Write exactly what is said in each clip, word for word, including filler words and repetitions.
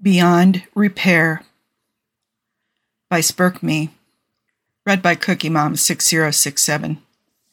Beyond Repair by Spurk Me. Read by Cookie Mom six zero six seven.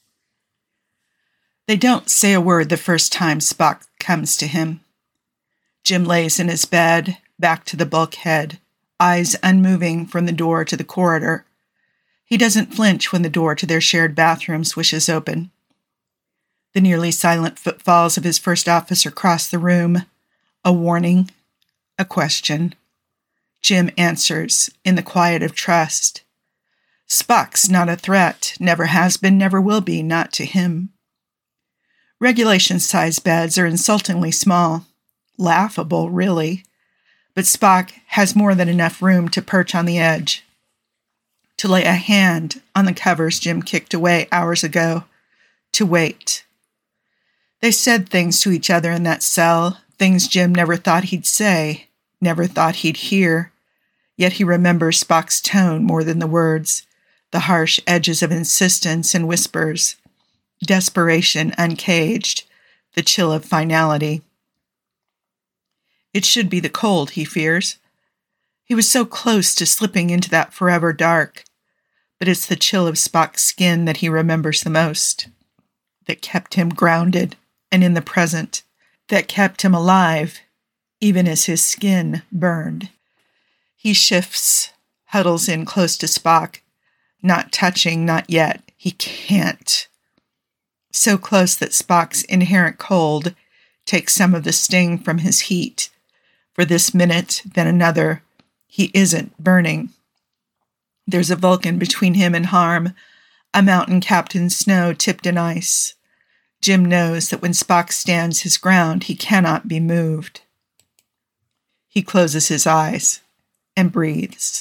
They don't say a word the first time Spock comes to him. Jim lays in his bed, back to the bulkhead, eyes unmoving from the door to the corridor. He doesn't flinch when the door to their shared bathroom swishes open. The nearly silent footfalls of his first officer cross the room. A warning. A question. Jim answers in the quiet of trust. Spock's not a threat, never has been, never will be, not to him. Regulation-size beds are insultingly small. Laughable, really. But Spock has more than enough room to perch on the edge. To lay a hand on the covers Jim kicked away hours ago. To wait. They said things to each other in that cell, things Jim never thought he'd say. Never thought he'd hear, yet he remembers Spock's tone more than the words, the harsh edges of insistence and whispers, desperation uncaged, the chill of finality. It should be the cold, he fears. He was so close to slipping into that forever dark, but it's the chill of Spock's skin that he remembers the most, that kept him grounded and in the present, that kept him alive, even as his skin burned. He shifts, huddles in close to Spock, not touching, not yet. He can't. So close that Spock's inherent cold takes some of the sting from his heat. For this minute, then another, he isn't burning. There's a Vulcan between him and harm, a mountain capped in snow tipped in ice. Jim knows that when Spock stands his ground, he cannot be moved. He closes his eyes and breathes.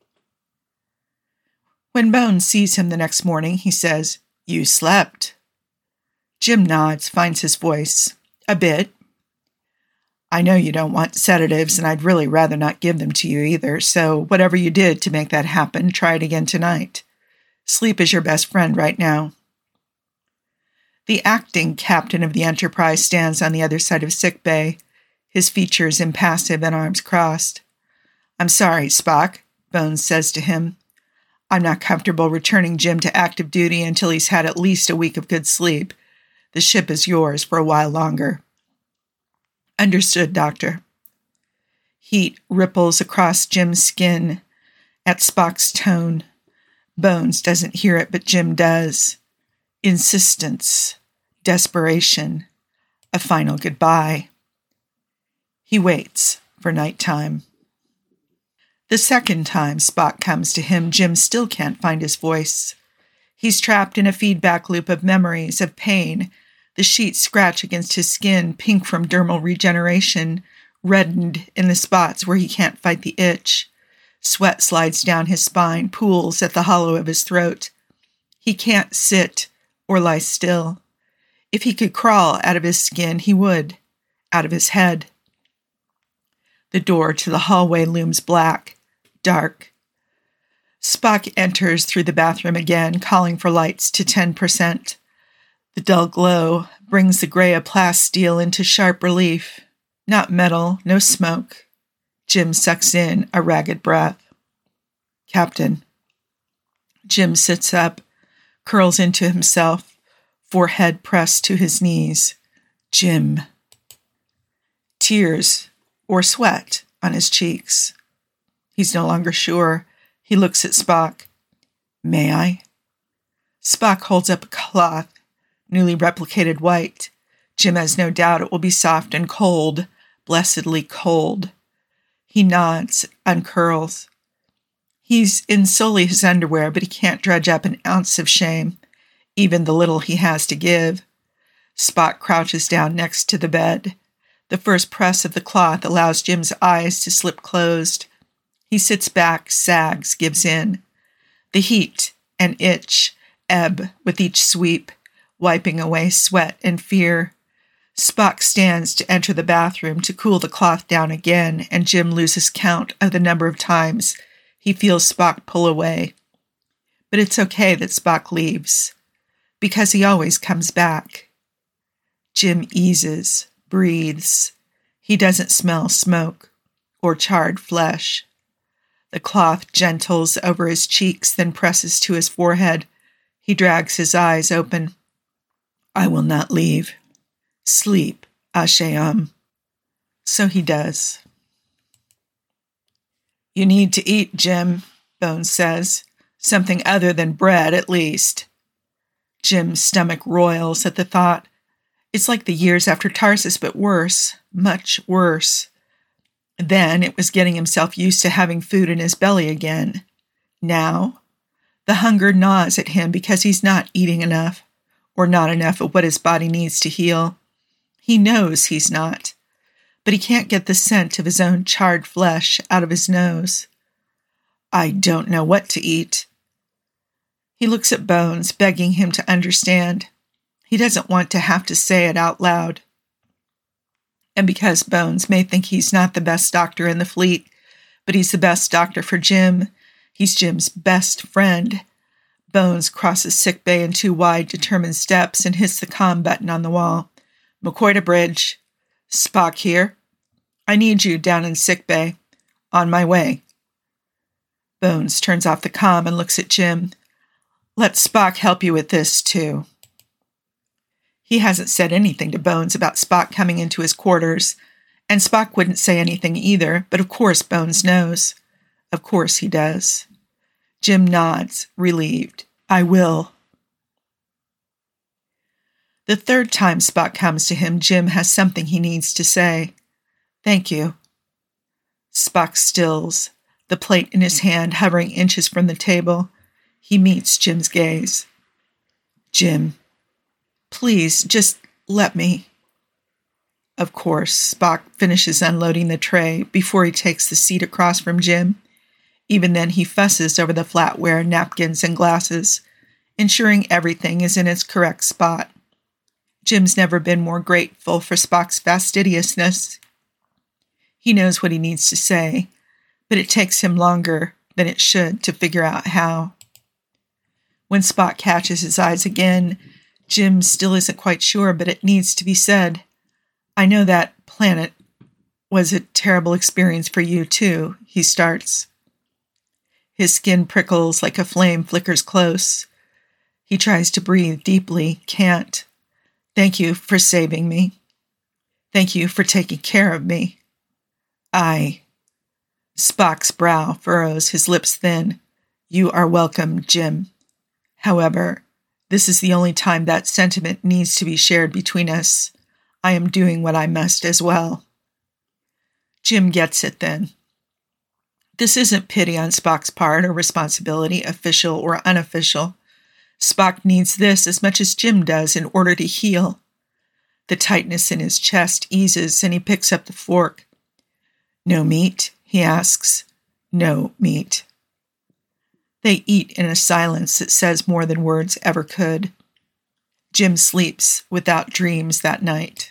When Bones sees him the next morning, he says, "You slept." Jim nods, finds his voice. "A bit." "I know you don't want sedatives, and I'd really rather not give them to you either, so whatever you did to make that happen, try it again tonight. Sleep is your best friend right now." The acting captain of the Enterprise stands on the other side of sickbay, his features impassive and arms crossed. "I'm sorry, Spock," Bones says to him. "I'm not comfortable returning Jim to active duty until he's had at least a week of good sleep. The ship is yours for a while longer." "Understood, Doctor." Heat ripples across Jim's skin at Spock's tone. Bones doesn't hear it, but Jim does. Insistence, desperation, a final goodbye. He waits for nighttime. The second time Spock comes to him, Jim still can't find his voice. He's trapped in a feedback loop of memories, of pain. The sheets scratch against his skin, pink from dermal regeneration, reddened in the spots where he can't fight the itch. Sweat slides down his spine, pools at the hollow of his throat. He can't sit or lie still. If he could crawl out of his skin, he would, out of his head. The door to the hallway looms black, dark. Spock enters through the bathroom again, calling for lights to ten percent. The dull glow brings the gray of plasteel into sharp relief. Not metal, no smoke. Jim sucks in a ragged breath. "Captain." Jim sits up, curls into himself, forehead pressed to his knees. Jim. Tears or sweat on his cheeks. He's no longer sure. He looks at Spock. "May I?" Spock holds up a cloth, newly replicated white. Jim has no doubt it will be soft and cold, blessedly cold. He nods, uncurls. He's in solely his underwear, but he can't dredge up an ounce of shame, even the little he has to give. Spock crouches down next to the bed. The first press of the cloth allows Jim's eyes to slip closed. He sits back, sags, gives in. The heat and itch ebb with each sweep, wiping away sweat and fear. Spock stands to enter the bathroom to cool the cloth down again, and Jim loses count of the number of times he feels Spock pull away. But it's okay that Spock leaves, because he always comes back. Jim eases, breathes. He doesn't smell smoke or charred flesh. The cloth gentles over his cheeks, then presses to his forehead. He drags his eyes open. I will not leave. Sleep, Ashe-am. So he does. You need to eat, Jim, Bones says. Something other than bread, at least. Jim's stomach roils at the thought. It's like the years after Tarsus, but worse, much worse. Then it was getting himself used to having food in his belly again. Now, the hunger gnaws at him because he's not eating enough, or not enough of what his body needs to heal. He knows he's not, but he can't get the scent of his own charred flesh out of his nose. I don't know what to eat. He looks at Bones, begging him to understand. He doesn't want to have to say it out loud. And because Bones may think he's not the best doctor in the fleet, but he's the best doctor for Jim, he's Jim's best friend, Bones crosses sickbay in two wide, determined steps and hits the comm button on the wall. McCoy to bridge. Spock here. I need you down in sickbay. On my way. Bones turns off the comm and looks at Jim. Let Spock help you with this, too. He hasn't said anything to Bones about Spock coming into his quarters, and Spock wouldn't say anything either, but of course Bones knows. Of course he does. Jim nods, relieved. I will. The third time Spock comes to him, Jim has something he needs to say. Thank you. Spock stills, the plate in his hand hovering inches from the table. He meets Jim's gaze. Jim, please, just let me. Of course, Spock finishes unloading the tray before he takes the seat across from Jim. Even then, he fusses over the flatware, napkins, and glasses, ensuring everything is in its correct spot. Jim's never been more grateful for Spock's fastidiousness. He knows what he needs to say, but it takes him longer than it should to figure out how. When Spock catches his eyes again, Jim still isn't quite sure, but it needs to be said. I know that planet was a terrible experience for you, too, he starts. His skin prickles like a flame flickers close. He tries to breathe deeply, can't. Thank you for saving me. Thank you for taking care of me. I. Spock's brow furrows, his lips thin. You are welcome, Jim. However, this is the only time that sentiment needs to be shared between us. I am doing what I must as well. Jim gets it then. This isn't pity on Spock's part or responsibility, official or unofficial. Spock needs this as much as Jim does in order to heal. The tightness in his chest eases and he picks up the fork. No meat, he asks. No meat. They eat in a silence that says more than words ever could. Jim sleeps without dreams that night.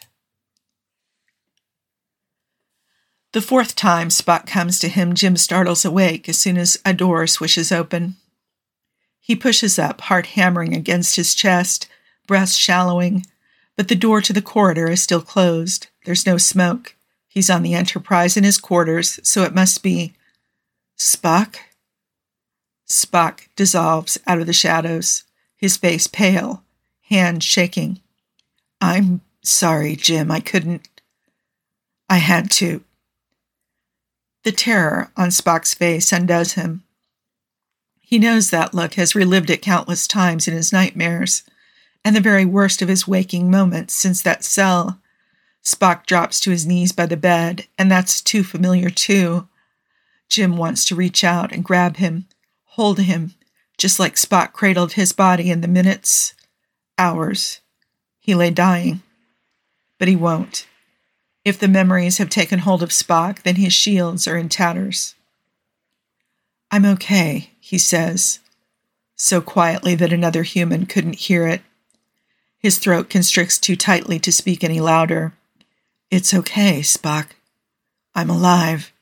The fourth time Spock comes to him, Jim startles awake as soon as a door swishes open. He pushes up, heart hammering against his chest, breath shallowing, but the door to the corridor is still closed. There's no smoke. He's on the Enterprise in his quarters, so it must be... Spock? Spock dissolves out of the shadows, his face pale, hands shaking. I'm sorry, Jim, I couldn't... I had to... The terror on Spock's face undoes him. He knows that look, has relived it countless times in his nightmares, and the very worst of his waking moments since that cell. Spock drops to his knees by the bed, and that's too familiar too. Jim wants to reach out and grab him, hold him, just like Spock cradled his body in the minutes, hours. He lay dying. But he won't. If the memories have taken hold of Spock, then his shields are in tatters. I'm okay, he says, so quietly that another human couldn't hear it. His throat constricts too tightly to speak any louder. It's okay, Spock. I'm alive.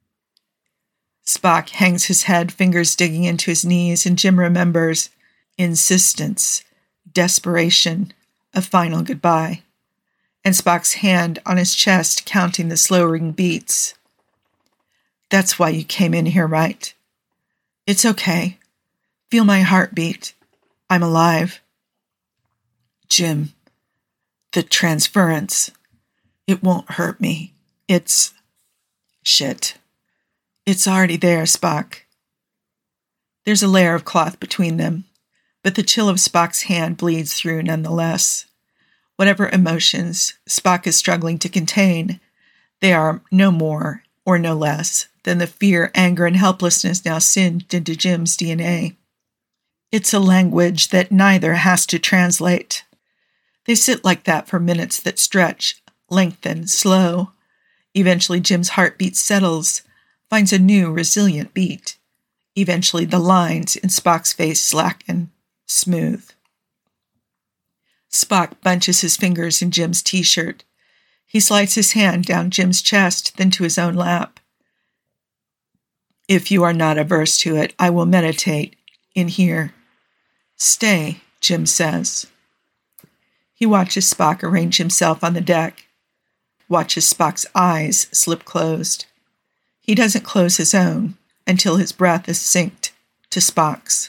Spock hangs his head, fingers digging into his knees, and Jim remembers insistence, desperation, a final goodbye, and Spock's hand on his chest counting the slow-ring beats. That's why you came in here, right? It's okay. Feel my heartbeat. I'm alive. Jim, the transference. It won't hurt me. It's... Shit. It's already there, Spock. There's a layer of cloth between them, but the chill of Spock's hand bleeds through nonetheless. Whatever emotions Spock is struggling to contain, they are no more or no less than the fear, anger, and helplessness now singed into Jim's D N A. It's a language that neither has to translate. They sit like that for minutes that stretch, lengthen, slow. Eventually Jim's heartbeat settles, finds a new, resilient beat. Eventually the lines in Spock's face slacken, smooth. Spock bunches his fingers in Jim's t-shirt. He slides his hand down Jim's chest, then to his own lap. If you are not averse to it, I will meditate in here. Stay, Jim says. He watches Spock arrange himself on the deck, watches Spock's eyes slip closed. He doesn't close his own until his breath is synced to Spock's.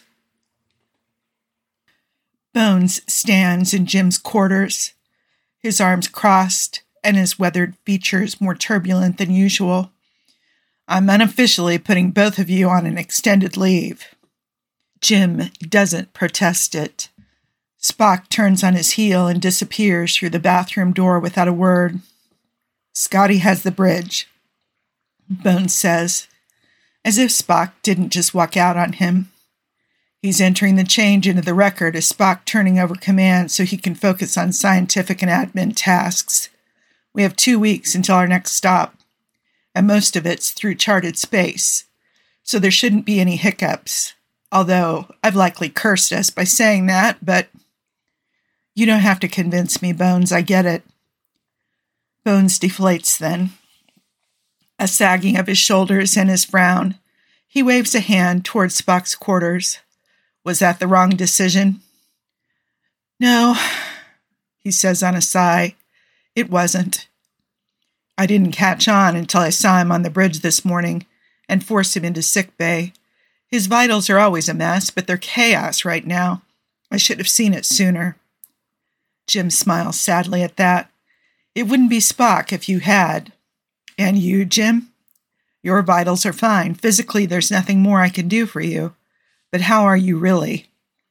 Bones stands in Jim's quarters, his arms crossed and his weathered features more turbulent than usual. I'm unofficially putting both of you on an extended leave. Jim doesn't protest it. Spock turns on his heel and disappears through the bathroom door without a word. Scotty has the bridge, Bones says, as if Spock didn't just walk out on him. He's entering the change into the record as Spock turning over command so he can focus on scientific and admin tasks. We have two weeks until our next stop, and most of it's through charted space, so there shouldn't be any hiccups, although I've likely cursed us by saying that, but you don't have to convince me, Bones, I get it. Bones deflates then. A sagging of his shoulders and his frown, he waves a hand towards Spock's quarters. Was that the wrong decision? No, he says on a sigh. It wasn't. I didn't catch on until I saw him on the bridge this morning and forced him into sick bay. His vitals are always a mess, but they're chaos right now. I should have seen it sooner. Jim smiles sadly at that. It wouldn't be Spock if you had. And you, Jim? Your vitals are fine. Physically, there's nothing more I can do for you. But how are you really?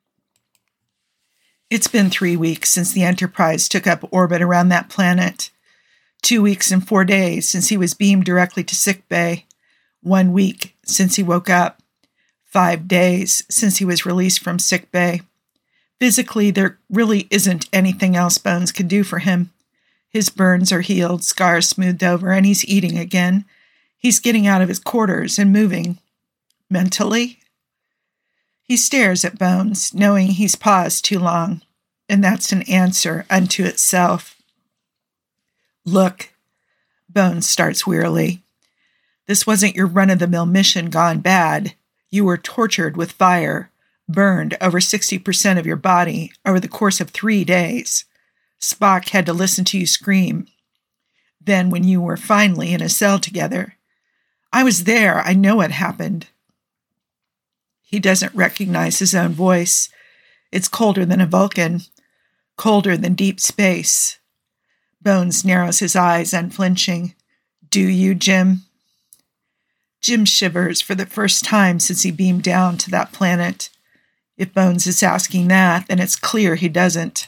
It's been three weeks since the Enterprise took up orbit around that planet. Two weeks and four days since he was beamed directly to sickbay. One week since he woke up. Five days since he was released from sickbay. Physically, there really isn't anything else Bones can do for him. His burns are healed, scars smoothed over, and he's eating again. He's getting out of his quarters and moving. Mentally? He stares at Bones, knowing he's paused too long, and that's an answer unto itself. Look, Bones starts wearily. This wasn't your run-of-the-mill mission gone bad. You were tortured with fire, burned over sixty percent of your body over the course of three days. Spock had to listen to you scream. Then when you were finally in a cell together, I was there. I know what happened. He doesn't recognize his own voice. It's colder than a Vulcan, colder than deep space. Bones narrows his eyes, unflinching. Do you, Jim? Jim shivers for the first time since he beamed down to that planet. If Bones is asking that, then it's clear he doesn't.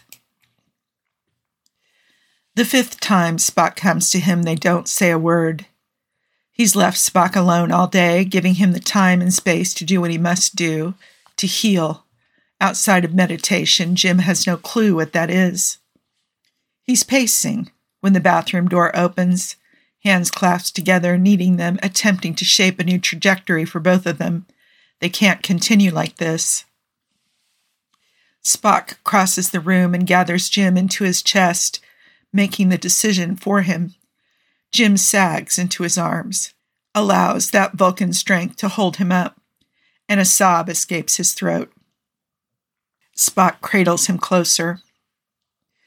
The fifth time Spock comes to him, they don't say a word. He's left Spock alone all day, giving him the time and space to do what he must do, to heal. Outside of meditation, Jim has no clue what that is. He's pacing when the bathroom door opens, hands clasped together, kneading them, attempting to shape a new trajectory for both of them. They can't continue like this. Spock crosses the room and gathers Jim into his chest, making the decision for him. Jim sags into his arms, allows that Vulcan strength to hold him up, and a sob escapes his throat. Spock cradles him closer.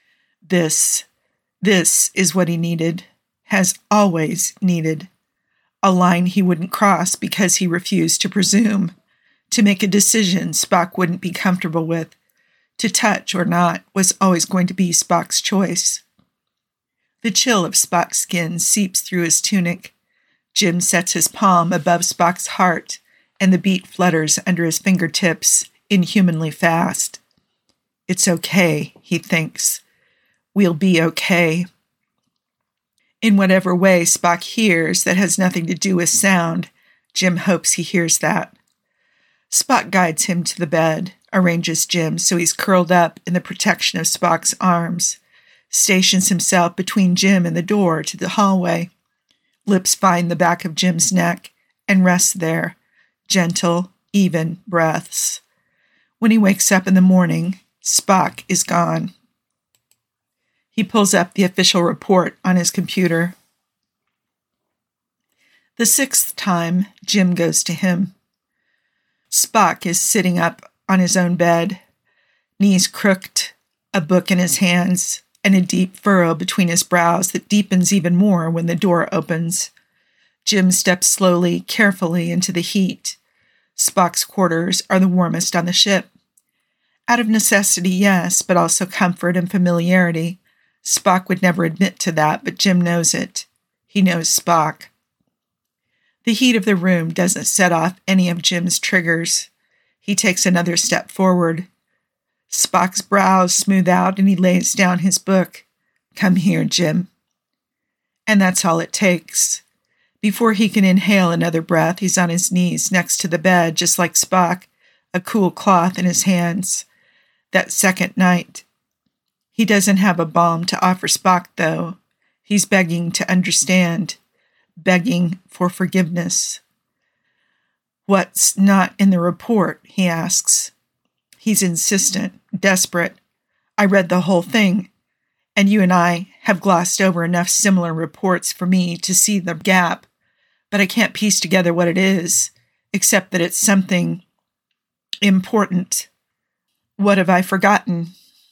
This, this is what he needed, has always needed. a line he wouldn't cross because he refused to presume, to make a decision Spock wouldn't be comfortable with. To touch or not was always going to be Spock's choice. The chill of Spock's skin seeps through his tunic. Jim sets his palm above Spock's heart, and the beat flutters under his fingertips, inhumanly fast. It's okay, he thinks. We'll be okay. In whatever way Spock hears that has nothing to do with sound, Jim hopes he hears that. Spock guides him to the bed, arranges Jim so he's curled up in the protection of Spock's arms, stations himself between Jim and the door to the hallway. Lips find the back of Jim's neck and rest there, gentle, even breaths. When he wakes up in the morning, Spock is gone. He pulls up the official report on his computer. The sixth time, Jim goes to him. Spock is sitting up on his own bed, knees crooked, a book in his hands, and a deep furrow between his brows that deepens even more when the door opens. Jim steps slowly, carefully into the heat. Spock's quarters are the warmest on the ship. Out of necessity, yes, but also comfort and familiarity. Spock would never admit to that, but Jim knows it. He knows Spock. The heat of the room doesn't set off any of Jim's triggers. He takes another step forward. Spock's brows smooth out and he lays down his book. Come here, Jim. And that's all it takes. Before he can inhale another breath, he's on his knees next to the bed, just like Spock, a cool cloth in his hands. That second night. He doesn't have a balm to offer Spock, though. He's begging to understand, begging for forgiveness. What's not in the report, he asks. He's insistent, desperate. I read the whole thing, and you and I have glossed over enough similar reports for me to see the gap, but I can't piece together what it is, except that it's something important. What have I forgotten?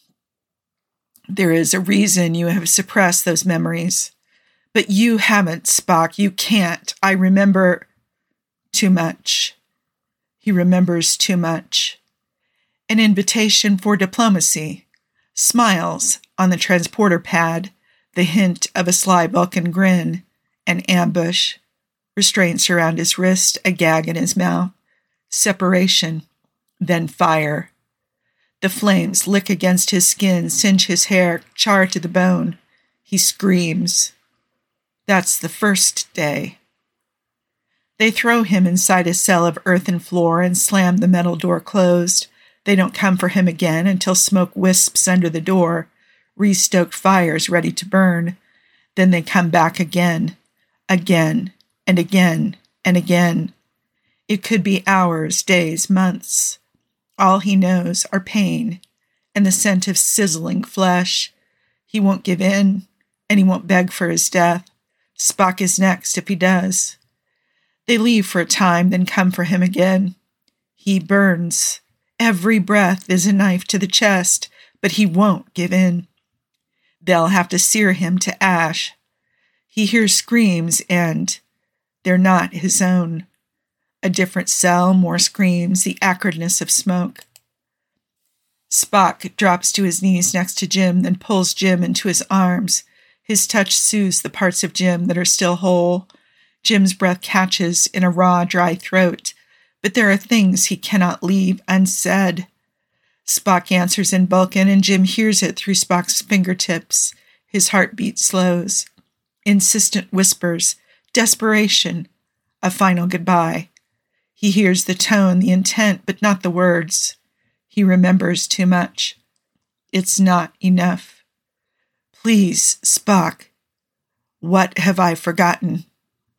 There is a reason you have suppressed those memories. But you haven't, Spock. You can't. I remember too much. He remembers too much. An invitation for diplomacy. Smiles on the transporter pad. The hint of a sly Vulcan grin. An ambush. Restraints around his wrist. A gag in his mouth. Separation. Then fire. The flames lick against his skin, singe his hair, char to the bone. He screams. That's the first day. They throw him inside a cell of earthen floor and slam the metal door closed. They don't come for him again until smoke wisps under the door, re-stoked fires ready to burn. Then they come back again, again, and again, and again. It could be hours, days, months. All he knows are pain and the scent of sizzling flesh. He won't give in, and he won't beg for his death. Spock is next if he does. They leave for a time, then come for him again. He burns. Every breath is a knife to the chest, but he won't give in. They'll have to sear him to ash. He hears screams, and they're not his own. A different cell, more screams, the acridness of smoke. Spock drops to his knees next to Jim, then pulls Jim into his arms. His touch soothes the parts of Jim that are still whole. Jim's breath catches in a raw, dry throat, but there are things he cannot leave unsaid. Spock answers in Vulcan, and Jim hears it through Spock's fingertips. His heartbeat slows. Insistent whispers, desperation, a final goodbye. He hears the tone, the intent, but not the words. He remembers too much. It's not enough. Please, Spock, what have I forgotten?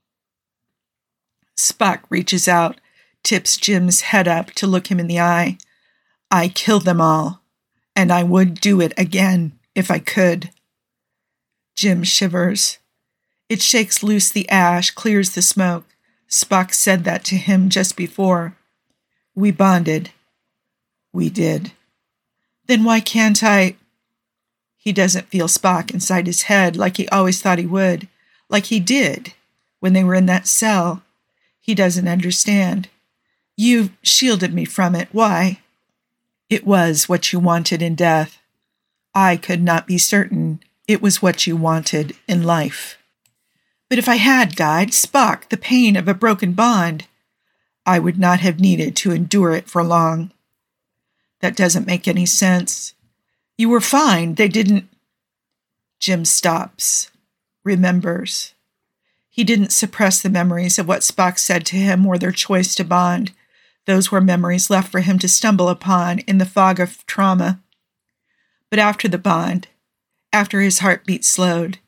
Spock reaches out, tips Jim's head up to look him in the eye. I killed them all, and I would do it again if I could. Jim shivers. It shakes loose the ash, clears the smoke. Spock said that to him just before. We bonded. We did. Then why can't I... He doesn't feel Spock inside his head like he always thought he would, like he did, when they were in that cell. He doesn't understand. You've shielded me from it. Why? It was what you wanted in death. I could not be certain it was what you wanted in life. But if I had died, Spock, the pain of a broken bond, I would not have needed to endure it for long. That doesn't make any sense. You were fine. They didn't... Jim stops, remembers. He didn't suppress the memories of what Spock said to him or their choice to bond. Those were memories left for him to stumble upon in the fog of trauma. But after the bond, after his heartbeat slowed,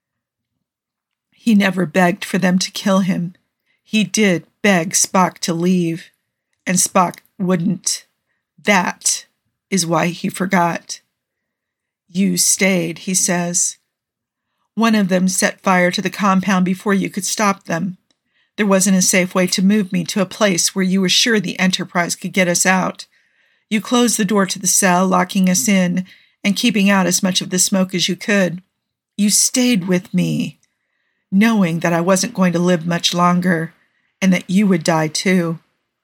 he never begged for them to kill him. He did beg Spock to leave, and Spock wouldn't. That is why he forgot. You stayed, he says. One of them set fire to the compound before you could stop them. There wasn't a safe way to move me to a place where you were sure the Enterprise could get us out. You closed the door to the cell, locking us in and keeping out as much of the smoke as you could. You stayed with me, knowing that I wasn't going to live much longer and that you would die too.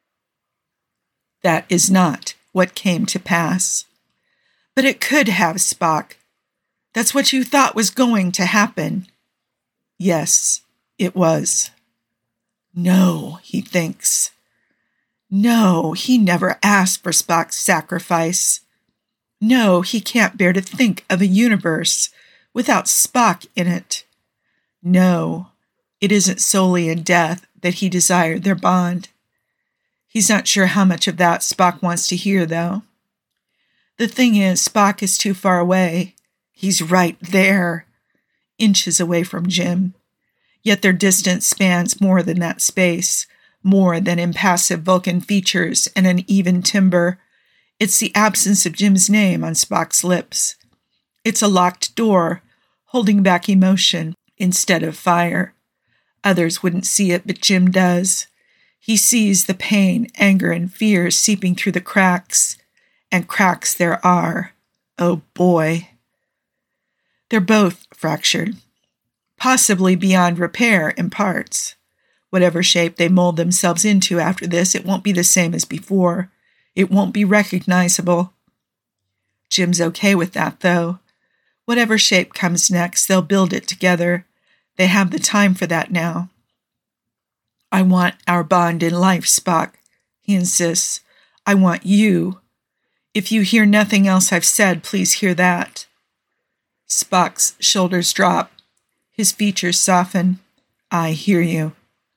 That is not what came to pass. But it could have, Spock. That's what you thought was going to happen. Yes, it was. No, he thinks. No, he never asked for Spock's sacrifice. No, he can't bear to think of a universe without Spock in it. No, it isn't solely in death that he desired their bond. He's not sure how much of that Spock wants to hear, though. The thing is, Spock is too far away. He's right there, inches away from Jim. Yet their distance spans more than that space, more than impassive Vulcan features and an even timber. It's the absence of Jim's name on Spock's lips. It's a locked door, holding back emotion instead of fire. Others wouldn't see it, but Jim does. He sees the pain, anger, and fear seeping through the cracks. And cracks there are. Oh boy. They're both fractured, possibly beyond repair in parts. Whatever shape they mold themselves into after this, it won't be the same as before. It won't be recognizable. Jim's okay with that, though. Whatever shape comes next, they'll build it together. They have the time for that now. I want our bond in life, Spock, he insists. I want you. If you hear nothing else I've said, please hear that. Spock's shoulders drop. His features soften. I hear you.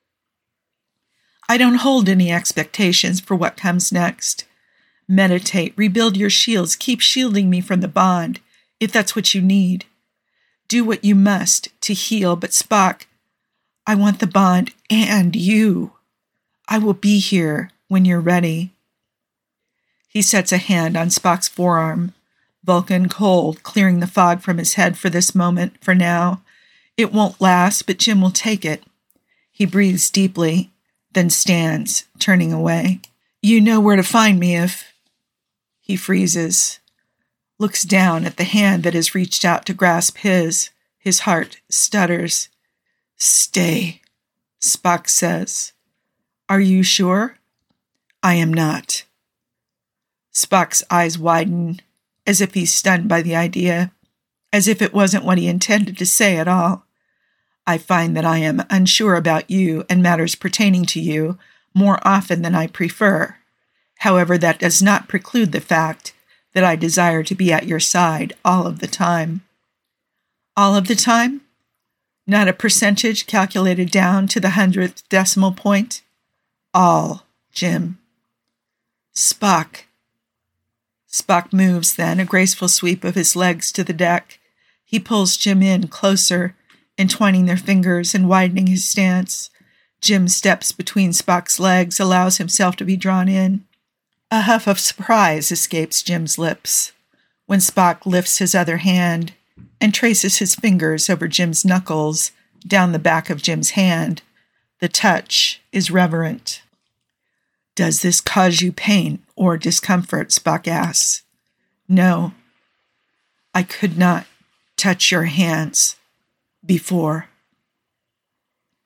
I don't hold any expectations for what comes next. Meditate, rebuild your shields, keep shielding me from the bond, if that's what you need. Do what you must to heal, but Spock, I want the bond and you. I will be here when you're ready. He sets a hand on Spock's forearm, Vulcan cold, clearing the fog from his head for this moment, for now. It won't last, but Jim will take it. He breathes deeply, then stands, turning away. You know where to find me if... He freezes, looks down at the hand that has reached out to grasp his. His heart stutters. Stay, Spock says. Are you sure? I am not. Spock's eyes widen, as if he's stunned by the idea, as if it wasn't what he intended to say at all. I find that I am unsure about you and matters pertaining to you more often than I prefer. However, that does not preclude the fact that I desire to be at your side all of the time. All of the time? Not a percentage calculated down to the hundredth decimal point? All, Jim. Spock. Spock moves then, a graceful sweep of his legs to the deck. He pulls Jim in closer, entwining their fingers and widening his stance. Jim steps between Spock's legs, allows himself to be drawn in. A huff of surprise escapes Jim's lips when Spock lifts his other hand and traces his fingers over Jim's knuckles down the back of Jim's hand. The touch is reverent. Does this cause you pain or discomfort? Spock asks. No. I could not touch your hands before.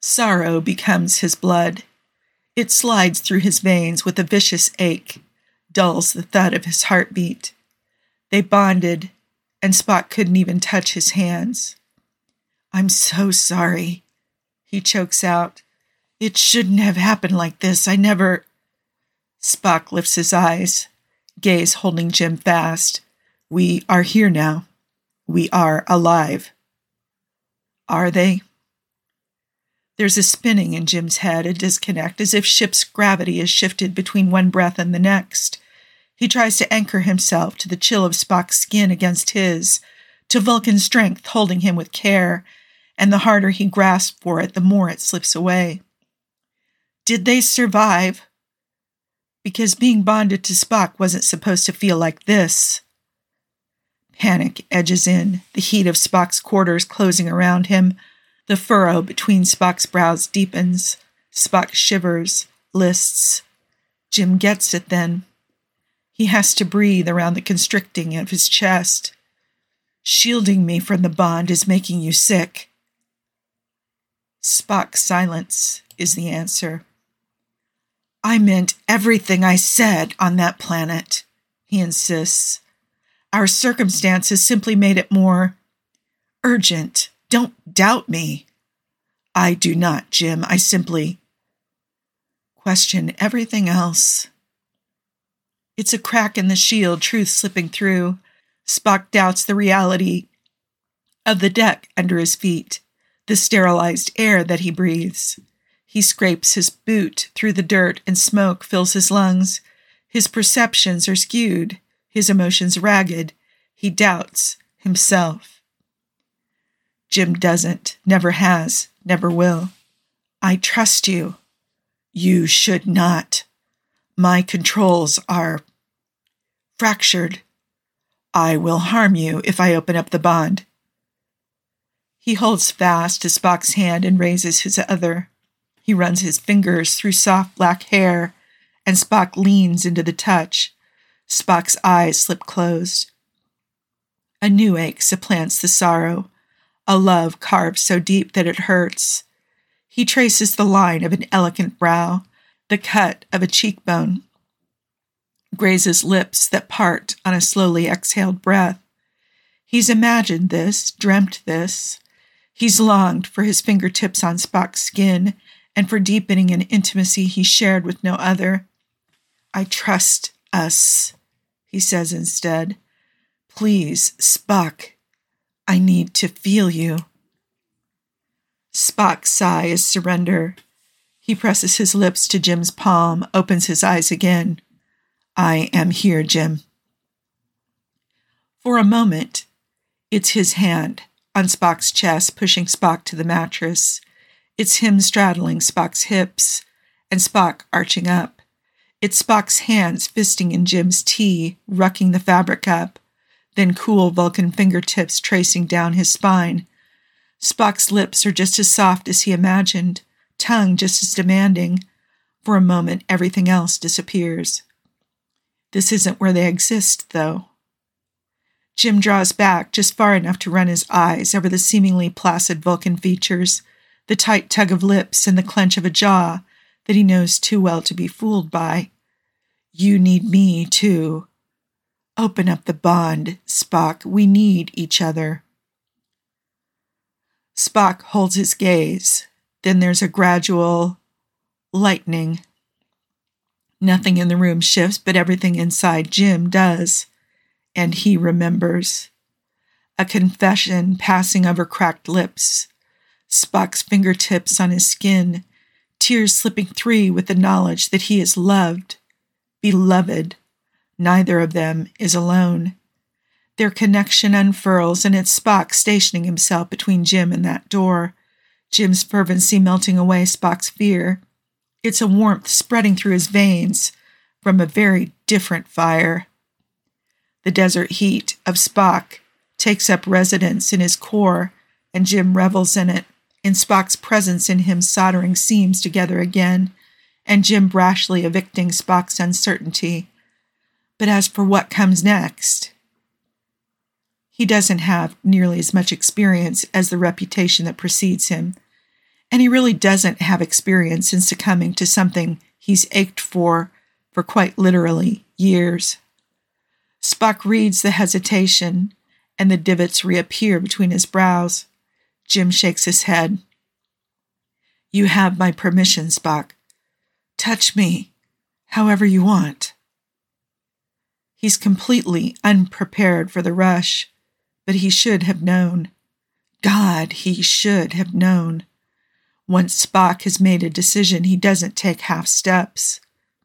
Sorrow becomes his blood. It slides through his veins with a vicious ache, dulls the thud of his heartbeat. They bonded, and Spock couldn't even touch his hands. "I'm so sorry," he chokes out. "It shouldn't have happened like this. I never—" Spock lifts his eyes, gaze holding Jim fast. "We are here now. We are alive." Are they? There's a spinning in Jim's head, a disconnect, as if ship's gravity is shifted between one breath and the next. He tries to anchor himself to the chill of Spock's skin against his, to Vulcan's strength holding him with care, and the harder he grasps for it, the more it slips away. Did they survive? Because being bonded to Spock wasn't supposed to feel like this. Panic edges in, the heat of Spock's quarters closing around him. The furrow between Spock's brows deepens. Spock shivers, lists. Jim gets it then. He has to breathe around the constricting of his chest. "Shielding me from the bond is making you sick." Spock's silence is the answer. "I meant everything I said on that planet," he insists. "Our circumstances simply made it more urgent. Don't doubt me." "I do not, Jim. I simply question everything else." It's a crack in the shield, truth slipping through. Spock doubts the reality of the deck under his feet, the sterilized air that he breathes. He scrapes his boot through the dirt and smoke fills his lungs. His perceptions are skewed, his emotions ragged. He doubts himself. Jim doesn't, never has, never will. "I trust you." "You should not. My controls are fractured. I will harm you if I open up the bond." He holds fast to Spock's hand and raises his other. He runs his fingers through soft black hair, and Spock leans into the touch. Spock's eyes slip closed. A new ache supplants the sorrow, a love carved so deep that it hurts. He traces the line of an elegant brow, the cut of a cheekbone, grazes lips that part on a slowly exhaled breath. He's imagined this, dreamt this. He's longed for his fingertips on Spock's skin and for deepening an intimacy he shared with no other. "I trust us," he says instead. "Please, Spock, I need to feel you." Spock's sigh is surrender. He presses his lips to Jim's palm, opens his eyes again. "I am here, Jim." For a moment, it's his hand on Spock's chest, pushing Spock to the mattress. It's him straddling Spock's hips, and Spock arching up. It's Spock's hands fisting in Jim's tea, rucking the fabric up, then cool Vulcan fingertips tracing down his spine. Spock's lips are just as soft as he imagined, tongue just as demanding. For a moment, everything else disappears. This isn't where they exist, though. Jim draws back just far enough to run his eyes over the seemingly placid Vulcan features, the tight tug of lips and the clench of a jaw that he knows too well to be fooled by. "You need me, too. Open up the bond, Spock. We need each other." Spock holds his gaze. Then there's a gradual lightening. Nothing in the room shifts, but everything inside Jim does. And he remembers. A confession passing over cracked lips. Spock's fingertips on his skin, tears slipping through with the knowledge that he is loved, beloved. Neither of them is alone. Their connection unfurls, and it's Spock stationing himself between Jim and that door. Jim's fervency melting away Spock's fear. It's a warmth spreading through his veins from a very different fire. The desert heat of Spock takes up residence in his core, and Jim revels in it, in Spock's presence in him soldering seams together again, and Jim brashly evicting Spock's uncertainty. But as for what comes next, he doesn't have nearly as much experience as the reputation that precedes him. and he really doesn't have experience in succumbing to something he's ached for for quite literally years. Spock reads the hesitation, and the divots reappear between his brows. Jim shakes his head. You have my permission, Spock. Touch me, however you want. He's completely unprepared for the rush, but he should have known. God, he should have known. Once Spock has made a decision, he doesn't take half steps.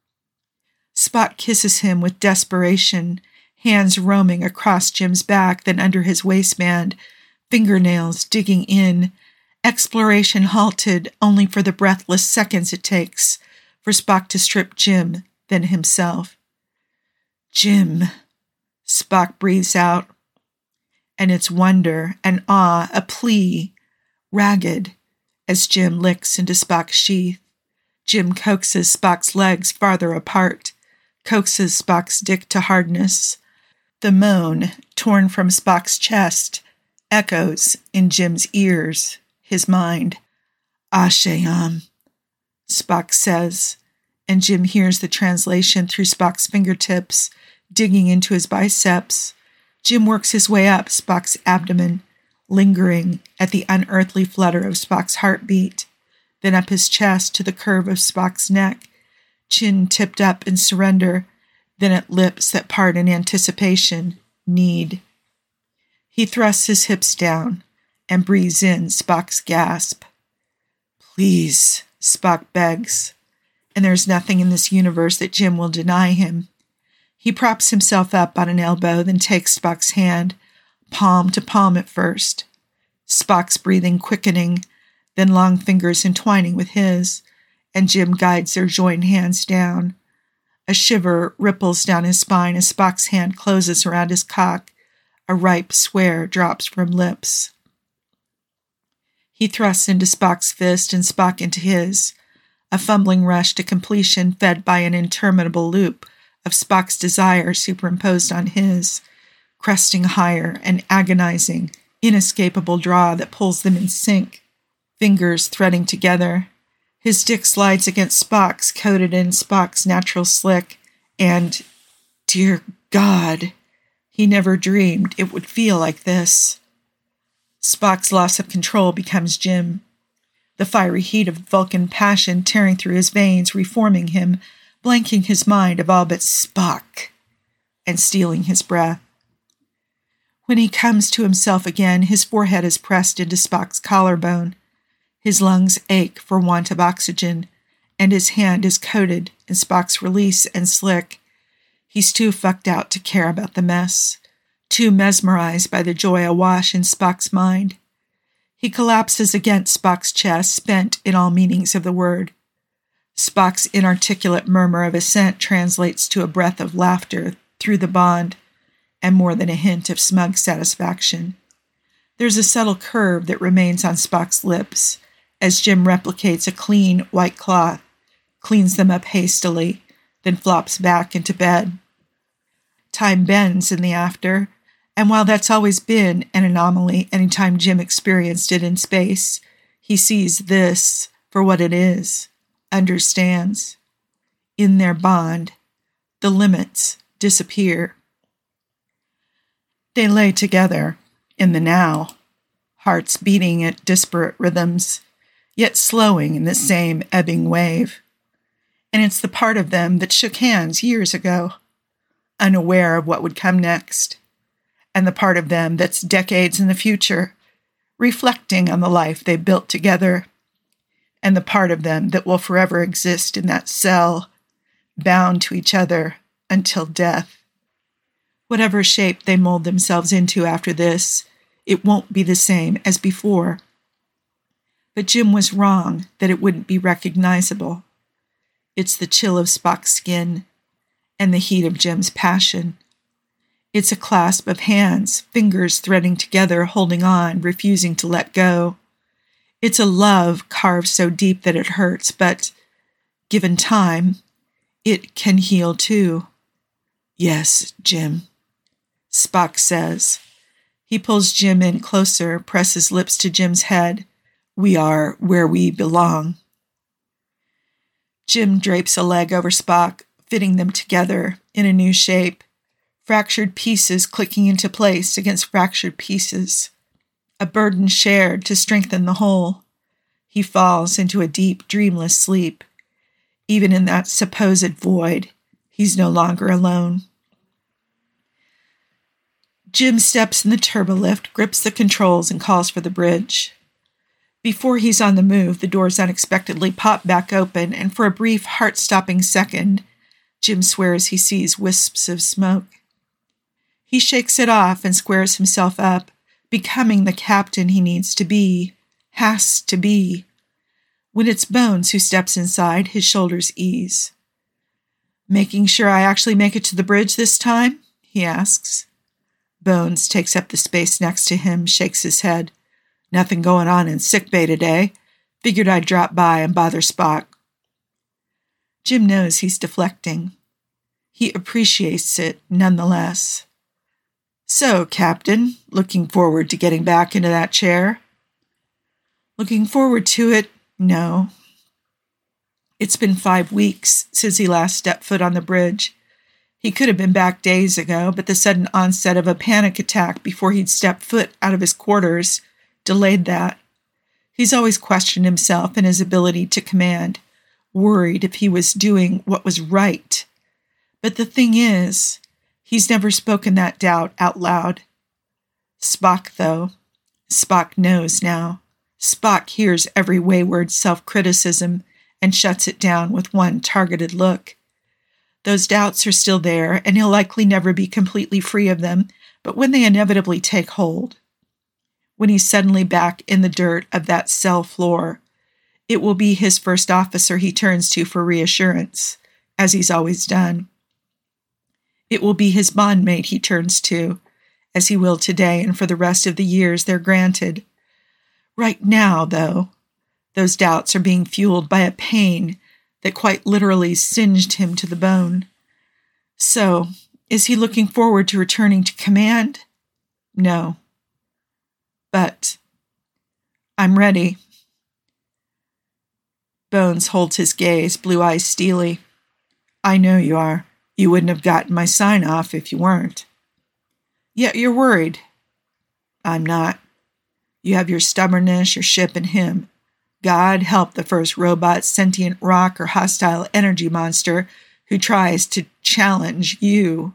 Spock kisses him with desperation, hands roaming across Jim's back, then under his waistband, fingernails digging in, exploration halted only for the breathless seconds it takes for Spock to strip Jim, then himself. Jim, Spock breathes out, and it's wonder and awe, a plea, ragged, as Jim licks into Spock's sheath. Jim coaxes Spock's legs farther apart, coaxes Spock's dick to hardness. The moan, torn from Spock's chest, echoes in Jim's ears, his mind. Ashayam, Spock says, and Jim hears the translation through Spock's fingertips, digging into his biceps. Jim works his way up Spock's abdomen, lingering at the unearthly flutter of Spock's heartbeat, then up his chest to the curve of Spock's neck, chin tipped up in surrender, then at lips that part in anticipation, need. He thrusts his hips down and breathes in Spock's gasp. Please, Spock begs, and there's nothing in this universe that Jim will deny him. He props himself up on an elbow, then takes Spock's hand, palm to palm at first, Spock's breathing quickening, then long fingers entwining with his, and Jim guides their joined hands down. A shiver ripples down his spine as Spock's hand closes around his cock. A ripe swear drops from lips. He thrusts into Spock's fist and Spock into his, a fumbling rush to completion fed by an interminable loop of Spock's desire superimposed on his, cresting higher, an agonizing, inescapable draw that pulls them in sync, fingers threading together. His dick slides against Spock's, coated in Spock's natural slick, and, dear God, he never dreamed it would feel like this. Spock's loss of control becomes Jim, the fiery heat of Vulcan passion tearing through his veins, reforming him, blanking his mind of all but Spock, and stealing his breath. When he comes to himself again, his forehead is pressed into Spock's collarbone. His lungs ache for want of oxygen, and his hand is coated in Spock's release and slick. He's too fucked out to care about the mess, too mesmerized by the joy awash in Spock's mind. He collapses against Spock's chest, spent in all meanings of the word. Spock's inarticulate murmur of assent translates to a breath of laughter through the bond, and more than a hint of smug satisfaction. There's a subtle curve that remains on Spock's lips as Jim replicates a clean white cloth, cleans them up hastily, then flops back into bed. Time bends in the after, and while that's always been an anomaly anytime Jim experienced it in space, he sees this for what it is, understands. In their bond, the limits disappear. They lay together, in the now, hearts beating at disparate rhythms, yet slowing in the same ebbing wave. And it's the part of them that shook hands years ago, unaware of what would come next, and the part of them that's decades in the future, reflecting on the life they built together, and the part of them that will forever exist in that cell, bound to each other until death. Whatever shape they mold themselves into after this, it won't be the same as before. But Jim was wrong that it wouldn't be recognizable. It's the chill of Spock's skin and the heat of Jim's passion. It's a clasp of hands, fingers threading together, holding on, refusing to let go. It's a love carved so deep that it hurts, but, given time, it can heal too. Yes, Jim, Spock says. He pulls Jim in closer, presses lips to Jim's head, We are where we belong. Jim drapes a leg over Spock, fitting them together in a new shape, fractured pieces clicking into place against fractured pieces, a burden shared to strengthen the whole. He falls into a deep, dreamless sleep. Even in that supposed void, he's no longer alone. Jim steps in the turbolift, grips the controls, and calls for the bridge. Before he's on the move, the doors unexpectedly pop back open, and for a brief, heart-stopping second, Jim swears he sees wisps of smoke. He shakes it off and squares himself up, becoming the captain he needs to be, has to be. When it's Bones who steps inside, his shoulders ease. "Making sure I actually make it to the bridge this time?" he asks. Bones takes up the space next to him, shakes his head. "Nothing going on in sickbay today. Figured I'd drop by and bother Spock." Jim knows he's deflecting. He appreciates it nonetheless. "So, Captain, looking forward to getting back into that chair?" "Looking forward to it? No." It's been five weeks since he last stepped foot on the bridge. He could have been back days ago, but the sudden onset of a panic attack before he'd stepped foot out of his quarters delayed that. He's always questioned himself and his ability to command, worried if he was doing what was right. But the thing is, he's never spoken that doubt out loud. Spock, though. Spock knows now. Spock hears every wayward self-criticism and shuts it down with one targeted look. Those doubts are still there, and he'll likely never be completely free of them, but when they inevitably take hold, when he's suddenly back in the dirt of that cell floor, it will be his first officer he turns to for reassurance, as he's always done. It will be his bondmate he turns to, as he will today and for the rest of the years they're granted. Right now, though, those doubts are being fueled by a pain that quite literally singed him to the bone. So, is he looking forward to returning to command? No. But I'm ready. Bones holds his gaze, blue eyes steely. "I know you are. You wouldn't have gotten my sign-off if you weren't. Yet you're worried." "I'm not. You have your stubbornness, your ship, and him. God help the first robot, sentient rock, or hostile energy monster who tries to challenge you."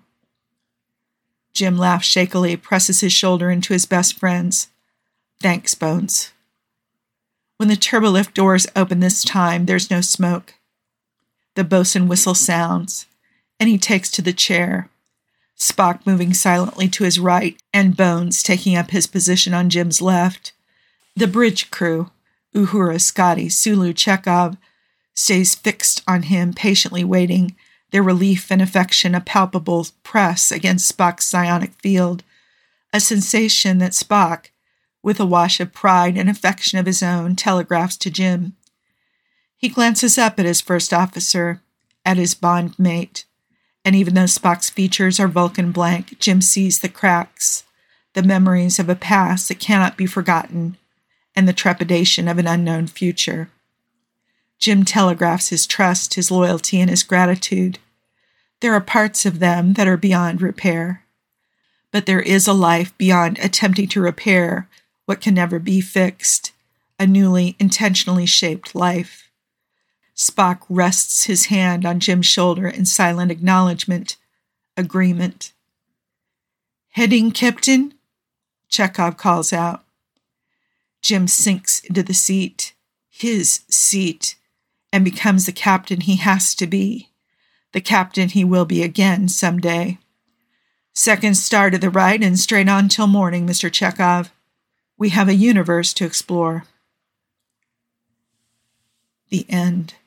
Jim laughs shakily, presses his shoulder into his best friend's. "Thanks, Bones." When the turbolift doors open this time, there's no smoke. The bosun whistle sounds, and he takes to the chair, Spock moving silently to his right and Bones taking up his position on Jim's left. The bridge crew, Uhura, Scotty, Sulu, Chekhov, stays fixed on him, patiently waiting, their relief and affection a palpable press against Spock's psionic field, a sensation that Spock, with a wash of pride and affection of his own, telegraphs to Jim. He glances up at his first officer, at his bondmate, and even though Spock's features are Vulcan blank, Jim sees the cracks, the memories of a past that cannot be forgotten, and the trepidation of an unknown future. Jim telegraphs his trust, his loyalty, and his gratitude. There are parts of them that are beyond repair. But there is a life beyond attempting to repair what can never be fixed, a newly, intentionally shaped life. Spock rests his hand on Jim's shoulder in silent acknowledgement, agreement. "Heading, Captain?" Chekhov calls out. Jim sinks into the seat, his seat, and becomes the captain he has to be, the captain he will be again someday. "Second star to the right and straight on till morning, Mister Chekhov. We have a universe to explore." The end.